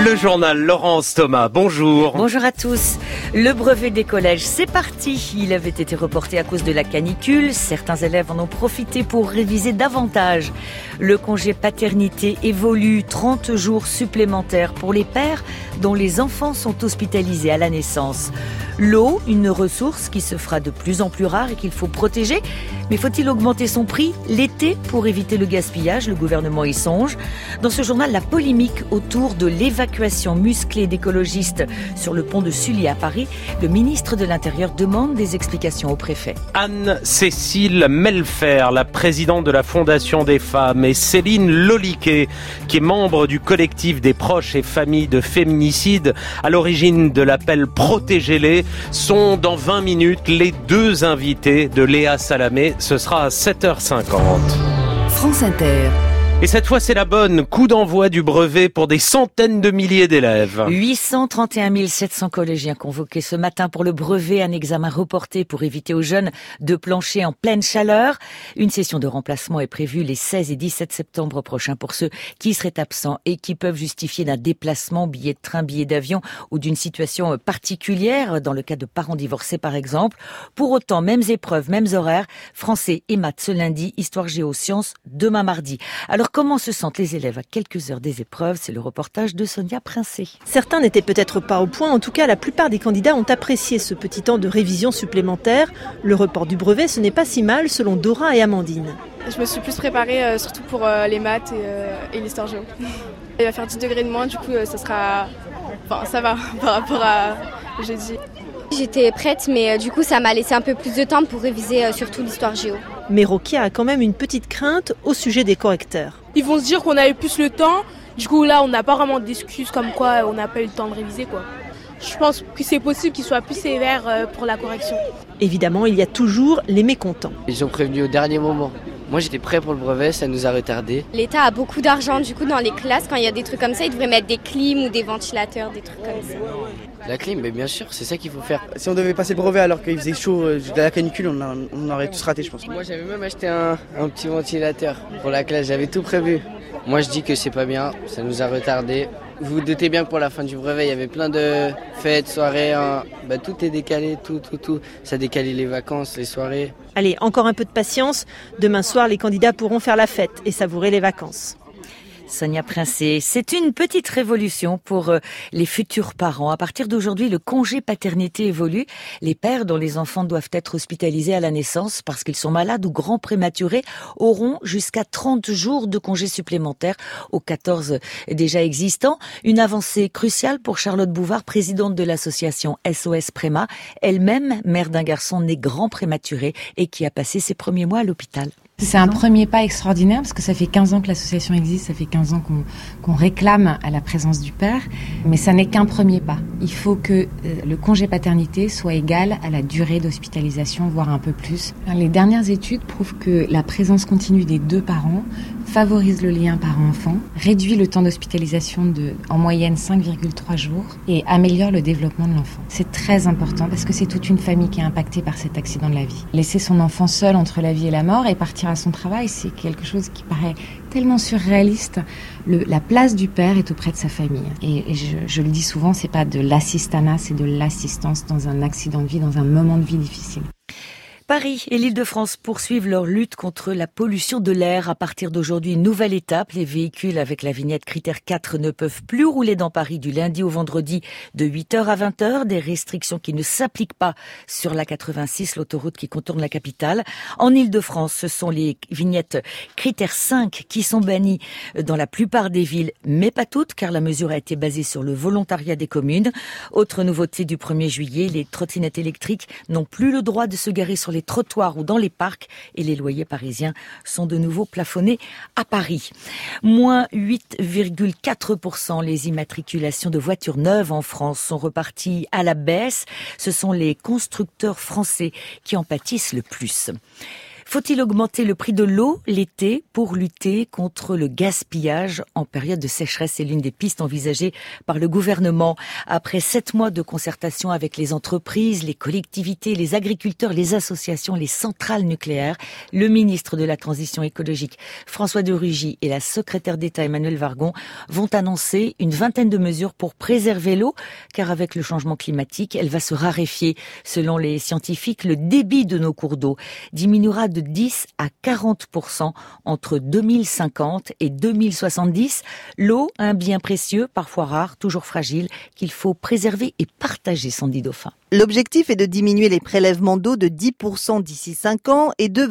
Le journal Laurence Thomas, bonjour. Bonjour à tous. Le brevet des collèges, c'est parti. Il avait été reporté à cause de la canicule. Certains élèves en ont profité pour réviser davantage. Le congé paternité évolue, 30 jours supplémentaires pour les pères dont les enfants sont hospitalisés à la naissance. L'eau, une ressource qui se fera de plus en plus rare et qu'il faut protéger. Mais faut-il augmenter son prix l'été pour éviter le gaspillage? Le gouvernement y songe. Dans ce journal, la polémique autour de l'évacuation musclée d'écologistes sur le pont de Sully à Paris. Le ministre de l'Intérieur demande des explications au préfet. Anne-Cécile Melfer, la présidente de la Fondation des femmes, et Céline Loliquet, qui est membre du collectif des proches et familles de féminicides à l'origine de l'appel Protégez-les, sont dans 20 minutes les deux invités de Léa Salamé. Ce sera à 7h50. France Inter. Et cette fois, c'est la bonne. Coup d'envoi du brevet pour des centaines de milliers d'élèves. 831 700 collégiens convoqués ce matin pour le brevet, un examen reporté pour éviter aux jeunes de plancher en pleine chaleur. Une session de remplacement est prévue les 16 et 17 septembre prochains pour ceux qui seraient absents et qui peuvent justifier d'un déplacement, billet de train, billet d'avion ou d'une situation particulière, dans le cas de parents divorcés par exemple. Pour autant, mêmes épreuves, mêmes horaires, français et maths ce lundi, histoire géo sciences demain mardi. Alors comment se sentent les élèves à quelques heures des épreuves? C'est le reportage de Sonia Princé. Certains n'étaient peut-être pas au point, en tout cas la plupart des candidats ont apprécié ce petit temps de révision supplémentaire. Le report du brevet, ce n'est pas si mal selon Dora et Amandine. Je me suis plus préparée surtout pour les maths et l'histoire géo. Il va faire 10 degrés de moins, du coup ça sera... Enfin ça va par rapport à jeudi. J'étais prête, mais du coup ça m'a laissé un peu plus de temps pour réviser surtout l'histoire géo. Mais Rokia a quand même une petite crainte au sujet des correcteurs. Ils vont se dire qu'on avait plus le temps, du coup là on n'a pas vraiment d'excuses comme quoi on n'a pas eu le temps de réviser quoi. Je pense que c'est possible qu'ils soient plus sévères pour la correction. Évidemment, il y a toujours les mécontents. Ils ont prévenu au dernier moment. Moi j'étais prêt pour le brevet, ça nous a retardé. L'État a beaucoup d'argent, du coup dans les classes, quand il y a des trucs comme ça, ils devraient mettre des clims ou des ventilateurs, des trucs comme ça. La clim, mais bien sûr, c'est ça qu'il faut faire. Si on devait passer le brevet alors qu'il faisait chaud, de la canicule, on aurait tous raté je pense. Moi j'avais même acheté un petit ventilateur pour la classe, j'avais tout prévu. Moi je dis que c'est pas bien, ça nous a retardé. Vous vous doutez bien que pour la fin du brevet, il y avait plein de fêtes, soirées, tout est décalé, tout. Ça a décalé les vacances, les soirées. Allez, encore un peu de patience. Demain soir, les candidats pourront faire la fête et savourer les vacances. Sonia Princé, c'est une petite révolution pour les futurs parents. À partir d'aujourd'hui, le congé paternité évolue. Les pères dont les enfants doivent être hospitalisés à la naissance parce qu'ils sont malades ou grands prématurés auront jusqu'à 30 jours de congé supplémentaires aux 14 déjà existants. Une avancée cruciale pour Charlotte Bouvard, présidente de l'association SOS Préma, elle-même mère d'un garçon né grand prématuré et qui a passé ses premiers mois à l'hôpital. C'est un premier pas extraordinaire parce que ça fait 15 ans que l'association existe, ça fait 15 ans qu'on réclame à la présence du père, mais ça n'est qu'un premier pas. Il faut que le congé paternité soit égal à la durée d'hospitalisation, voire un peu plus. Les dernières études prouvent que la présence continue des deux parents favorise le lien parent-enfant, réduit le temps d'hospitalisation de en moyenne 5,3 jours et améliore le développement de l'enfant. C'est très important parce que c'est toute une famille qui est impactée par cet accident de la vie. Laisser son enfant seul entre la vie et la mort et partir à son travail, c'est quelque chose qui paraît tellement surréaliste. La place du père est auprès de sa famille. Et je le dis souvent, c'est pas de l'assistanat, c'est de l'assistance dans un accident de vie, dans un moment de vie difficile. Paris et l'Île-de-France poursuivent leur lutte contre la pollution de l'air. À partir d'aujourd'hui, une nouvelle étape. Les véhicules avec la vignette critère 4 ne peuvent plus rouler dans Paris du lundi au vendredi de 8h à 20h. Des restrictions qui ne s'appliquent pas sur la 86, l'autoroute qui contourne la capitale. En Île-de-France, ce sont les vignettes critère 5 qui sont bannies dans la plupart des villes, mais pas toutes, car la mesure a été basée sur le volontariat des communes. Autre nouveauté du 1er juillet, les trottinettes électriques n'ont plus le droit de se garer sur les trottoirs ou dans les parcs et les loyers parisiens sont de nouveau plafonnés à Paris. Moins 8,4%. Les immatriculations de voitures neuves en France sont reparties à la baisse. Ce sont les constructeurs français qui en pâtissent le plus. Faut-il augmenter le prix de l'eau l'été pour lutter contre le gaspillage en période de sécheresse? C'est l'une des pistes envisagées par le gouvernement. Après 7 mois de concertation avec les entreprises, les collectivités, les agriculteurs, les associations, les centrales nucléaires, le ministre de la Transition écologique François de Rugy et la secrétaire d'État Emmanuelle Wargon vont annoncer une vingtaine de mesures pour préserver l'eau, car avec le changement climatique, elle va se raréfier. Selon les scientifiques, le débit de nos cours d'eau diminuera de 10 à 40% entre 2050 et 2070. L'eau, un bien précieux, parfois rare, toujours fragile, qu'il faut préserver et partager, Sandy Dauphin. L'objectif est de diminuer les prélèvements d'eau de 10% d'ici 5 ans et de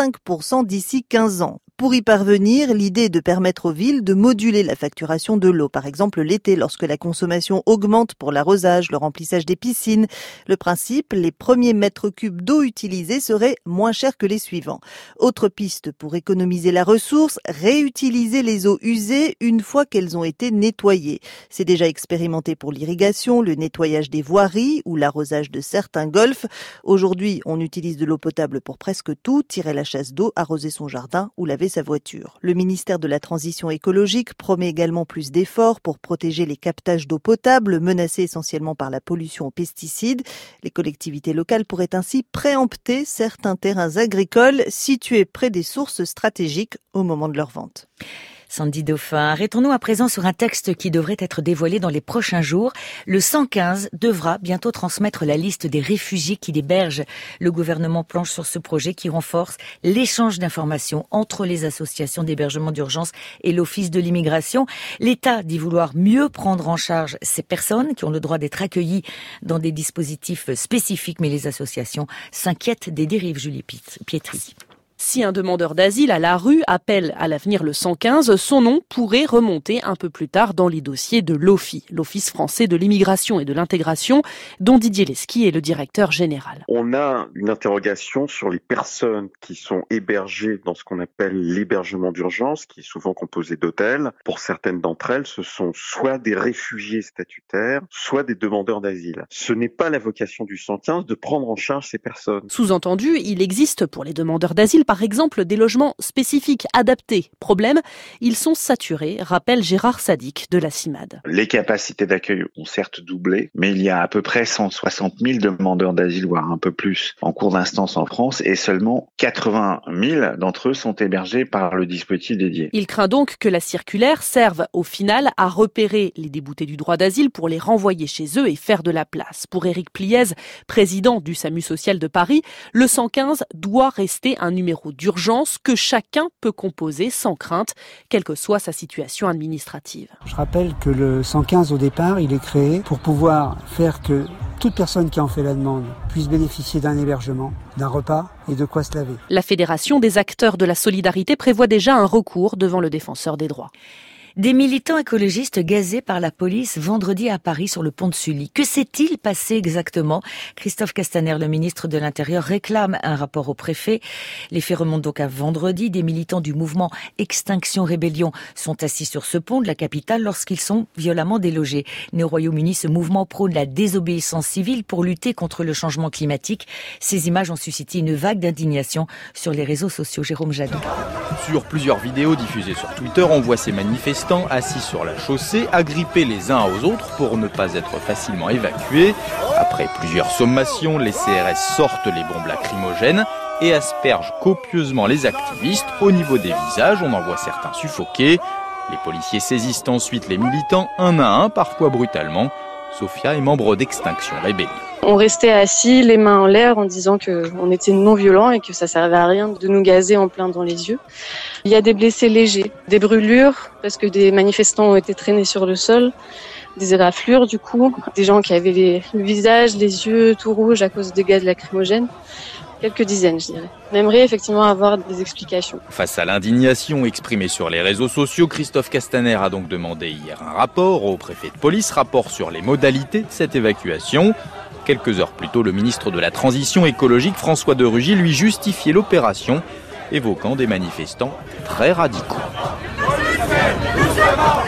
25% d'ici 15 ans. Pour y parvenir, l'idée est de permettre aux villes de moduler la facturation de l'eau. Par exemple, l'été, lorsque la consommation augmente pour l'arrosage, le remplissage des piscines. Le principe, les premiers mètres cubes d'eau utilisés seraient moins chers que les suivants. Autre piste pour économiser la ressource, réutiliser les eaux usées une fois qu'elles ont été nettoyées. C'est déjà expérimenté pour l'irrigation, le nettoyage des voiries ou l'arrosage de certains golfs. Aujourd'hui, on utilise de l'eau potable pour presque tout, tirer la chasse d'eau, arroser son jardin ou laver sa voiture. Le ministère de la Transition écologique promet également plus d'efforts pour protéger les captages d'eau potable, menacés essentiellement par la pollution aux pesticides. Les collectivités locales pourraient ainsi préempter certains terrains agricoles situés près des sources stratégiques au moment de leur vente. Sandy Dauphin, arrêtons-nous à présent sur un texte qui devrait être dévoilé dans les prochains jours. Le 115 devra bientôt transmettre la liste des réfugiés qu'il héberge. Le gouvernement planche sur ce projet qui renforce l'échange d'informations entre les associations d'hébergement d'urgence et l'Office de l'immigration. L'État dit vouloir mieux prendre en charge ces personnes qui ont le droit d'être accueillies dans des dispositifs spécifiques, mais les associations s'inquiètent des dérives, Julie Pietri. Si un demandeur d'asile à la rue appelle à l'avenir le 115, son nom pourrait remonter un peu plus tard dans les dossiers de l'OFII, l'Office français de l'immigration et de l'intégration, dont Didier Lesky est le directeur général. On a une interrogation sur les personnes qui sont hébergées dans ce qu'on appelle l'hébergement d'urgence, qui est souvent composé d'hôtels. Pour certaines d'entre elles, ce sont soit des réfugiés statutaires, soit des demandeurs d'asile. Ce n'est pas la vocation du 115 de prendre en charge ces personnes. Sous-entendu, il existe pour les demandeurs d'asile, par exemple, des logements spécifiques adaptés. Problème, ils sont saturés, rappelle Gérard Sadik de la CIMAD. Les capacités d'accueil ont certes doublé, mais il y a à peu près 160 000 demandeurs d'asile, voire un peu plus, en cours d'instance en France, et seulement 80 000 d'entre eux sont hébergés par le dispositif dédié. Il craint donc que la circulaire serve au final à repérer les déboutés du droit d'asile pour les renvoyer chez eux et faire de la place. Pour Éric Pliez, président du SAMU social de Paris, le 115 doit rester un numéro d'urgence que chacun peut composer sans crainte, quelle que soit sa situation administrative. Je rappelle que le 115 au départ, il est créé pour pouvoir faire que toute personne qui en fait la demande puisse bénéficier d'un hébergement, d'un repas et de quoi se laver. La Fédération des acteurs de la solidarité prévoit déjà un recours devant le défenseur des droits. Des militants écologistes gazés par la police vendredi à Paris sur le pont de Sully. Que s'est-il passé exactement? Christophe Castaner, le ministre de l'Intérieur, réclame un rapport au préfet. Les faits remontent donc à vendredi. Des militants du mouvement Extinction Rébellion sont assis sur ce pont de la capitale lorsqu'ils sont violemment délogés. Né au Royaume-Uni, ce mouvement prône la désobéissance civile pour lutter contre le changement climatique. Ces images ont suscité une vague d'indignation sur les réseaux sociaux. Jérôme Jadot. Sur plusieurs vidéos diffusées sur Twitter, on voit ces manifestants assis sur la chaussée, agrippés les uns aux autres pour ne pas être facilement évacués. Après plusieurs sommations, les CRS sortent les bombes lacrymogènes et aspergent copieusement les activistes. Au niveau des visages, on en voit certains suffoqués. Les policiers saisissent ensuite les militants un à un, parfois brutalement. Sophia est membre d'Extinction Rébellion. On restait assis, les mains en l'air, en disant qu'on était non-violents et que ça servait à rien de nous gazer en plein dans les yeux. Il y a des blessés légers, des brûlures, parce que des manifestants ont été traînés sur le sol, des éraflures du coup, des gens qui avaient le visage, les yeux tout rouges à cause des gaz lacrymogènes. Quelques dizaines, je dirais. On aimerait effectivement avoir des explications. Face à l'indignation exprimée sur les réseaux sociaux, Christophe Castaner a donc demandé hier un rapport au préfet de police, rapport sur les modalités de cette évacuation. Quelques heures plus tôt, le ministre de la Transition écologique, François de Rugy, lui justifiait l'opération, évoquant des manifestants très radicaux.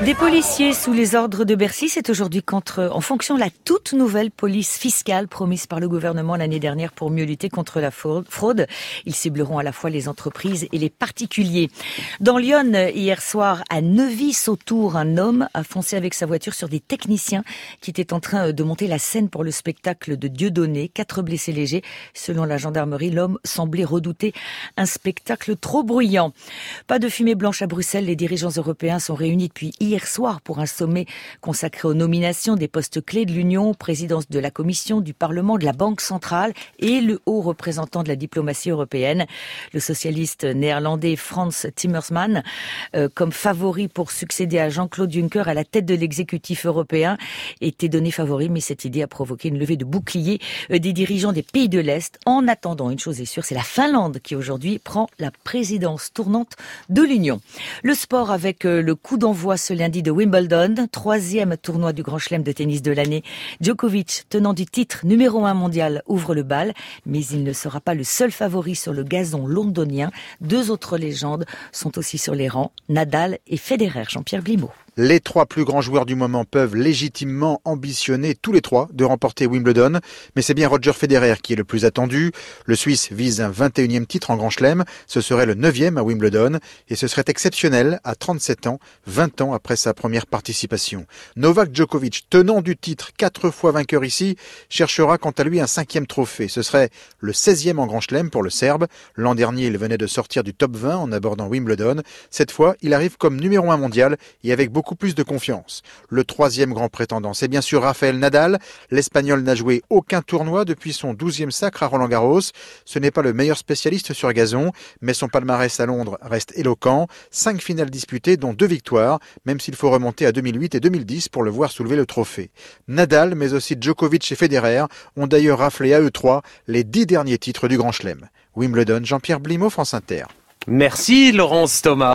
Des policiers sous les ordres de Bercy, c'est aujourd'hui en fonction de la toute nouvelle police fiscale promise par le gouvernement l'année dernière pour mieux lutter contre la fraude. Ils cibleront à la fois les entreprises et les particuliers. Dans Lyon, hier soir, à Neuvy-Sautour, un homme a foncé avec sa voiture sur des techniciens qui étaient en train de monter la scène pour le spectacle de Dieudonné. 4 blessés légers. Selon la gendarmerie, l'homme semblait redouter un spectacle trop bruyant. Pas de fumée blanche à Bruxelles. Les dirigeants européens sont réunis depuis hier soir pour un sommet consacré aux nominations des postes clés de l'Union, présidence de la Commission, du Parlement, de la Banque centrale et le haut représentant de la diplomatie européenne. Le socialiste néerlandais Frans Timmermans, comme favori pour succéder à Jean-Claude Juncker à la tête de l'exécutif européen, était donné favori, mais cette idée a provoqué une levée de boucliers des dirigeants des pays de l'Est. En attendant, une chose est sûre, c'est la Finlande qui aujourd'hui prend la présidence tournante de l'Union. Le sport avec le coup d'envoi ce lundi de Wimbledon, 3e tournoi du Grand Chelem de tennis de l'année. Djokovic, tenant du titre numéro 1 mondial, ouvre le bal, mais il ne sera pas le seul favori sur le gazon londonien. 2 autres légendes sont aussi sur les rangs, Nadal et Federer. Jean-Pierre Blimaud. Les 3 plus grands joueurs du moment peuvent légitimement ambitionner tous les 3 de remporter Wimbledon, mais c'est bien Roger Federer qui est le plus attendu. Le Suisse vise un 21e titre en Grand Chelem, ce serait le 9e à Wimbledon, et ce serait exceptionnel à 37 ans, 20 ans après sa première participation. Novak Djokovic, tenant du titre, 4 fois vainqueur ici, cherchera quant à lui un 5e trophée. Ce serait le 16e en Grand Chelem pour le Serbe. L'an dernier, il venait de sortir du top 20 en abordant Wimbledon. Cette fois, il arrive comme numéro 1 mondial et avec beaucoup plus de confiance. Le 3e grand prétendant, c'est bien sûr Rafael Nadal. L'Espagnol n'a joué aucun tournoi depuis son 12e sacre à Roland-Garros. Ce n'est pas le meilleur spécialiste sur gazon, mais son palmarès à Londres reste éloquent. 5 finales disputées, dont 2 victoires, même s'il faut remonter à 2008 et 2010 pour le voir soulever le trophée. Nadal, mais aussi Djokovic et Federer ont d'ailleurs raflé à eux 3 les 10 derniers titres du Grand Chelem. Wimbledon, Jean-Pierre Blimaud, France Inter. Merci Laurence Thomas.